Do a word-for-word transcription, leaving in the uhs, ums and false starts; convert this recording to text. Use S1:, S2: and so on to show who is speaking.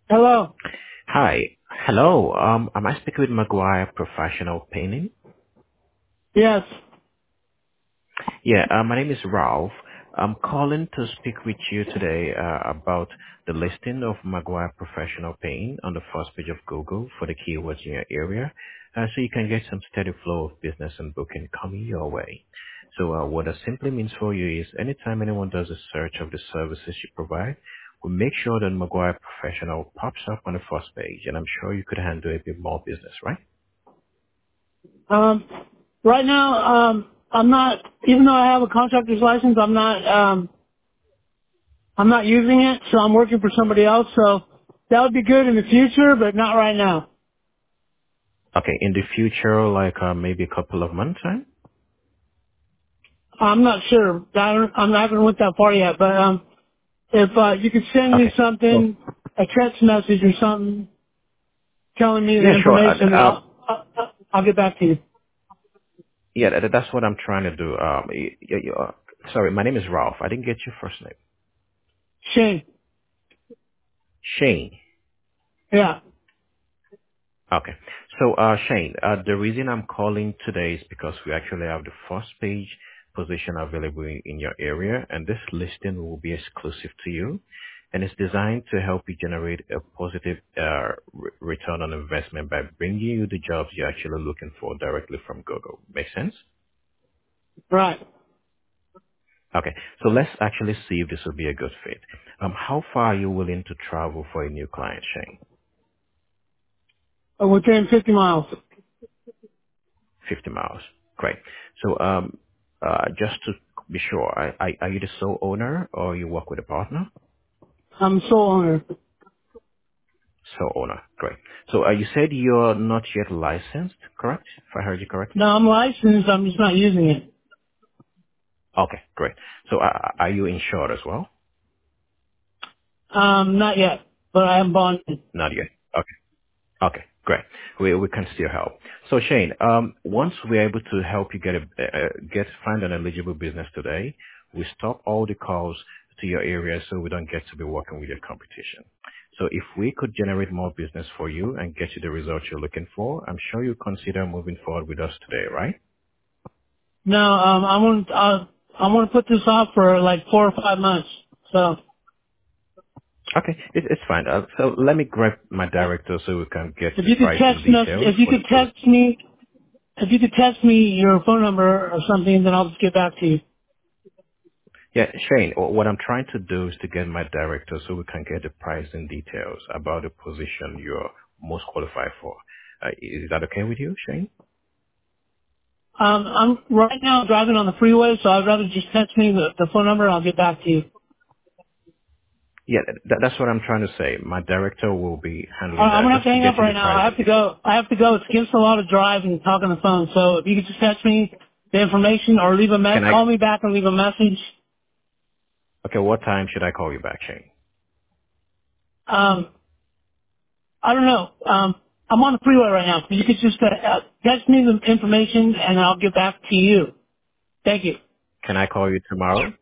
S1: Hello.
S2: Hi. Hello. Um, am I speaking with Maguire Professional Painting?
S1: Yes.
S2: Yeah, uh, my name is Ralph. I'm calling to speak with you today uh, about the listing of Maguire Professional Painting on the first page of Google for the keywords in your area, uh, so you can get some steady flow of business and booking coming your way. So uh, what that simply means for you is anytime anyone does a search of the services you provide, we make sure that Maguire Professional pops up on the first page, and I'm sure you could handle a bit more business, right?
S1: Um, right now, um, I'm not. Even though I have a contractor's license, I'm not. Um, I'm not using it, so I'm working for somebody else. So that would be good in the future, but not right now.
S2: Okay, in the future, like uh, maybe a couple of months, right?
S1: I'm not sure. I don't, I'm not going to went that far yet. But um, if uh, you could send me
S2: Okay. So
S1: something, a text message or something, telling me the
S2: yeah, sure. Uh,
S1: information,
S2: uh,
S1: I'll I'll, I'll get back to you.
S2: yeah, that, that's what I'm trying to do. Um, y- y- y- uh, sorry, my name is Ralph. I didn't get your first name.
S1: Shane.
S2: Shane.
S1: Yeah.
S2: Okay. So, uh, Shane, uh, the reason I'm calling today is because we actually have the first page position available in, in your area, and this listing will be exclusive to you, and it's designed to help you generate a positive uh, re- return on investment by bringing you the jobs you're actually looking for directly from Google. Make sense?
S1: Right.
S2: Okay. So let's actually see if this will be a good fit. Um, how far are you willing to travel for a new client, Shane?
S1: Uh, Within fifty miles.
S2: fifty miles. Great. So, um, uh, just to be sure, are, are are you the sole owner or you work with a partner?
S1: I'm a sole owner.
S2: Sole owner. Great. So, uh, you said you're not yet licensed, correct? If I heard you correctly?
S1: No, I'm licensed. I'm just not using it.
S2: Okay, great. So, uh, are you insured as well?
S1: Um, not yet, but I am bonded.
S2: Not yet. Okay. Okay, great. We we can still help. So Shane, um, once we're able to help you get a uh, get find an eligible business today, we stop all the calls to your area so we don't get to be working with your competition. So if we could generate more business for you and get you the results you're looking for, I'm sure you consider moving forward with us today, right?
S1: No, um, I want uh, I want to put this off for like four or five months. So
S2: Okay, it, it's fine. Uh, so let me grab my director so we can get
S1: if
S2: the
S1: you could
S2: pricing
S1: text us,
S2: details
S1: if you
S2: for the
S1: could
S2: post.
S1: text me, if you could text me your phone number or something, then I'll just get back to you.
S2: Yeah, Shane, wh- what I'm trying to do is to get my director so we can get the pricing details about the position you're most qualified for. Uh, is that okay with you, Shane?
S1: Um, I'm right now driving on the freeway, so I'd rather just text me the, the phone number and I'll get back to you.
S2: Yeah, th- that's what I'm trying to say. My director will be
S1: Uh,
S2: handling
S1: I'm
S2: that
S1: gonna have
S2: just
S1: to
S2: to
S1: hang
S2: get
S1: up
S2: you the
S1: right now. I
S2: pricing
S1: have to
S2: details.
S1: go. I have to go. It's against the law to drive and talk on the phone. So if you could just text me the information or leave a
S2: Can
S1: mess,
S2: I,
S1: call me back and leave a message.
S2: okay, what time should I call you back, Shane?
S1: Um, I don't know. Um, I'm on the freeway right now. You could just uh, uh, text me the information and I'll get back to you. Thank you.
S2: Can I call you tomorrow?